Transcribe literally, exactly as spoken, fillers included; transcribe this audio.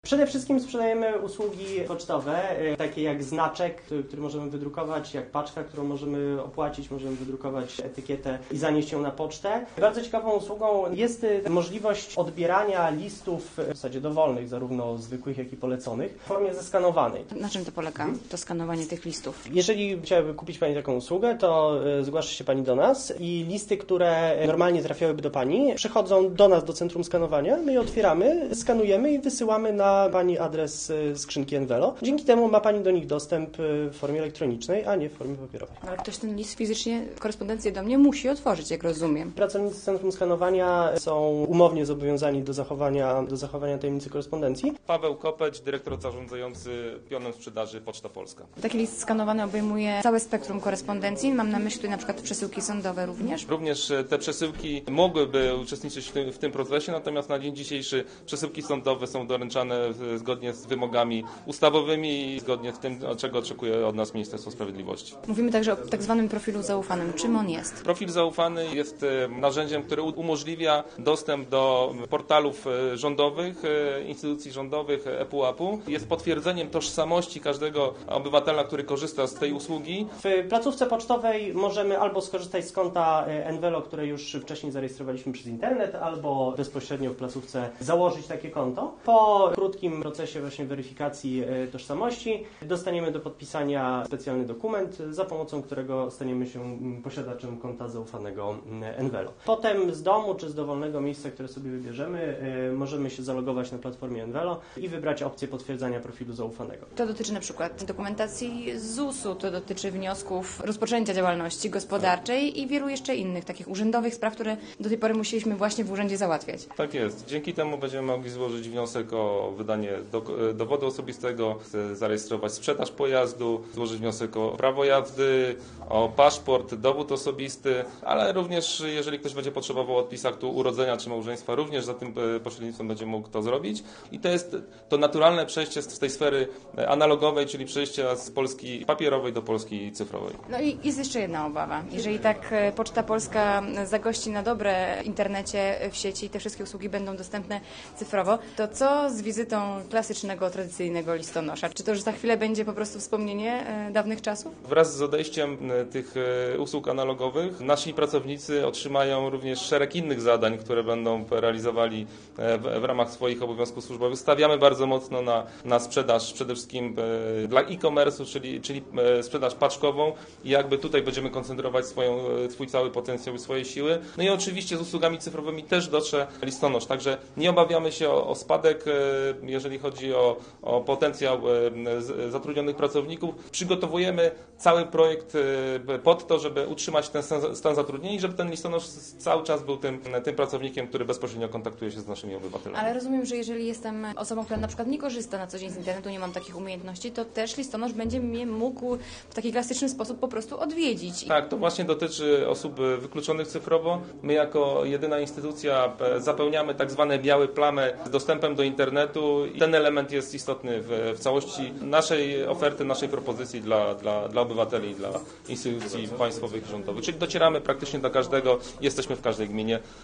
Przede wszystkim sprzedajemy usługi pocztowe, takie jak znaczek, który możemy wydrukować, jak paczka, którą możemy opłacić, możemy wydrukować etykietę i zanieść ją na pocztę. Bardzo ciekawą usługą jest możliwość odbierania listów w zasadzie dowolnych, zarówno zwykłych, jak i poleconych, w formie zeskanowanej. Na czym to polega, to skanowanie tych listów? Jeżeli chciałaby kupić Pani taką usługę, to zgłasza się Pani do nas i listy, które normalnie trafiałyby do Pani, przychodzą do nas do centrum skanowania, my je otwieramy, skanujemy i wysyłamy na Pani adres skrzynki Envelo. Dzięki temu ma Pani do nich dostęp w formie elektronicznej, a nie w formie papierowej. Ale ktoś ten list fizycznie, korespondencję do mnie musi otworzyć, jak rozumiem. Pracownicy centrum skanowania są umownie zobowiązani do zachowania, do zachowania tajemnicy korespondencji. Paweł Kopeć, dyrektor zarządzający pionem sprzedaży Poczta Polska. Taki list skanowany obejmuje całe spektrum korespondencji. Mam na myśli tutaj na przykład przesyłki sądowe również. Również te przesyłki mogłyby uczestniczyć w tym, w tym procesie, natomiast na dzień dzisiejszy przesyłki sądowe są doręczane zgodnie z wymogami ustawowymi i zgodnie z tym, czego oczekuje od nas Ministerstwo Sprawiedliwości. Mówimy także o tak zwanym profilu zaufanym. Czym on jest? Profil zaufany jest narzędziem, które umożliwia dostęp do portalów rządowych, instytucji rządowych, ePUAP-u. Jest potwierdzeniem tożsamości każdego obywatela, który korzysta z tej usługi. W placówce pocztowej możemy albo skorzystać z konta Envelo, które już wcześniej zarejestrowaliśmy przez internet, albo bezpośrednio w placówce założyć takie konto. Po krótkim procesie właśnie weryfikacji tożsamości dostaniemy do podpisania specjalny dokument, za pomocą którego staniemy się posiadaczem konta zaufanego Envelo. Potem z domu czy z dowolnego miejsca, które sobie wybierzemy, możemy się zalogować na platformie Envelo i wybrać opcję potwierdzania profilu zaufanego. To dotyczy na przykład dokumentacji z zusu, to dotyczy wniosków rozpoczęcia działalności gospodarczej i wielu jeszcze innych takich urzędowych spraw, które do tej pory musieliśmy właśnie w urzędzie załatwiać. Tak jest. Dzięki temu będziemy mogli złożyć wniosek o wydanie do, dowodu osobistego, zarejestrować sprzedaż pojazdu, złożyć wniosek o prawo jazdy, o paszport, dowód osobisty, ale również jeżeli ktoś będzie potrzebował odpis aktu urodzenia czy małżeństwa, również za tym pośrednictwem będzie mógł to zrobić. I to jest to naturalne przejście z tej sfery analogowej, czyli przejścia z Polski papierowej do Polski cyfrowej. No i jest jeszcze jedna obawa. Jeżeli tak Poczta Polska zagości na dobre w internecie, w sieci i te wszystkie usługi będą dostępne cyfrowo, to co z wizytą klasycznego, tradycyjnego listonosza? Czy to już za chwilę będzie po prostu wspomnienie dawnych czasów? Wraz z odejściem tych usług analogowych nasi pracownicy otrzymają również szereg innych zadań, które będą realizowali w, w ramach swoich obowiązków służbowych. Stawiamy bardzo mocno na, na sprzedaż przede wszystkim dla e-commerce'u, czyli, czyli sprzedaż paczkową i jakby tutaj będziemy koncentrować swoją, swój cały potencjał i swoje siły. No i oczywiście z usługami cyfrowymi też dotrze listonosz, także nie obawiamy się o, o spadek, jeżeli chodzi o, o potencjał zatrudnionych pracowników. Przygotowujemy cały projekt pod to, żeby utrzymać ten stan zatrudnienia i żeby ten listonosz cały czas był tym, tym pracownikiem, który bezpośrednio kontaktuje się z naszymi obywatelami. Ale rozumiem, że jeżeli jestem osobą, która na przykład nie korzysta na co dzień z internetu, nie mam takich umiejętności, to też listonosz będzie mnie mógł w taki klasyczny sposób po prostu odwiedzić. Tak, to właśnie dotyczy osób wykluczonych cyfrowo. My jako jedyna instytucja zapełniamy tak zwane białe plamy z dostępem do internetu i ten element jest istotny w, w całości naszej oferty, naszej propozycji dla, dla, dla obywateli, dla instytucji państwowych i rządowych. Czyli docieramy praktycznie do każdego, jesteśmy w każdej gminie.